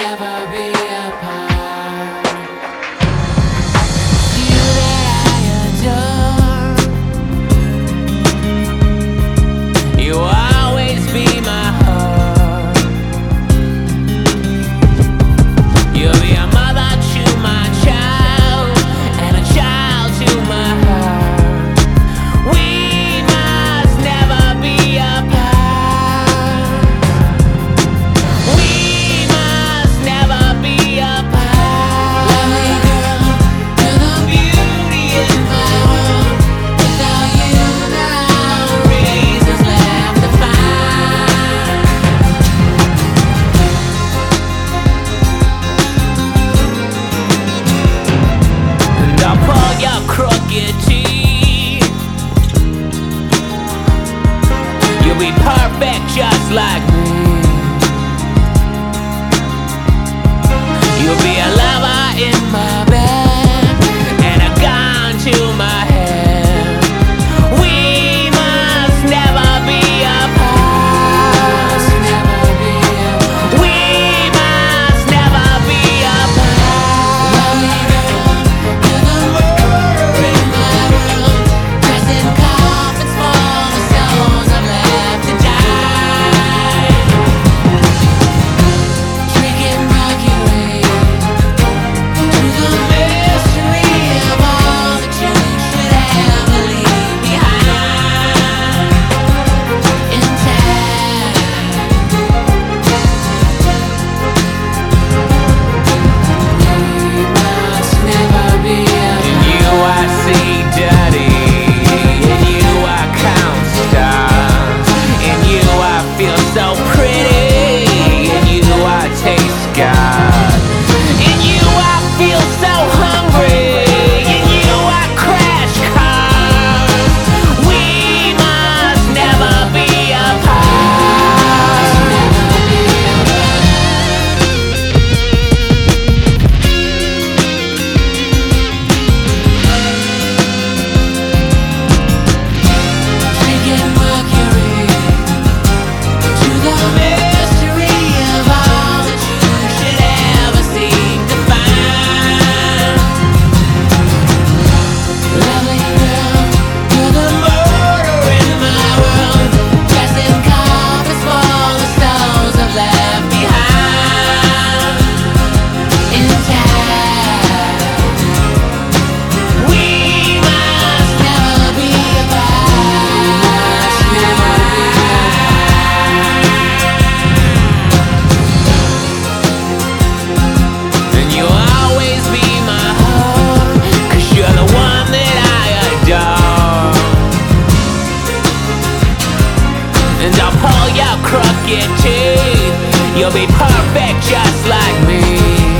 never be apart. You that I adore, you will always be my heart. You'll be a mother to my child, and a child to my heart. We must never be apart. We must never be apart. Lovely girl, you're the beauty in my world. Without you, there are no reasons left to find. And I'll pull your crooked teeth. You'll be perfect just like me. You'll be a lover in my bed and a gun to my head. We must never be apart. We must never be apart. Lovely girl, you're the murder in my world. Dressed in coffins for the souls I've left to die. Drinking mercury to the mystery of all that you should ever leave behind intact. We must never be apart. In you I see daddy, in you I count stars, in you I feel so pretty, in you I taste God, in you I feel so hungry, in you I crash cars. We must never be apart. Drinking mercury to the mystery of all that you should ever seek to find. Lovely girl, you're the murder in my world. Dressed in coffins for the souls I've left behind intact. We must never be apart. And you'll always be my heart, 'cause you're the one that I adore. And I'll pull your crooked teeth. You'll be perfect just like me.